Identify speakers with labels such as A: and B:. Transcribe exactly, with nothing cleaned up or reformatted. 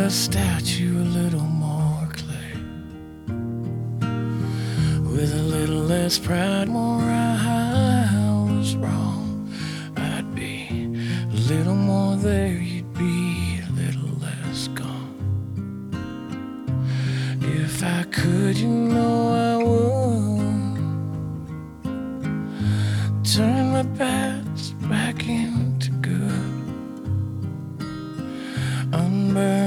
A: a statue, a little more clay, with a little less pride, more I was wrong. I'd be a little more there, you'd be a little less gone. If I could, you know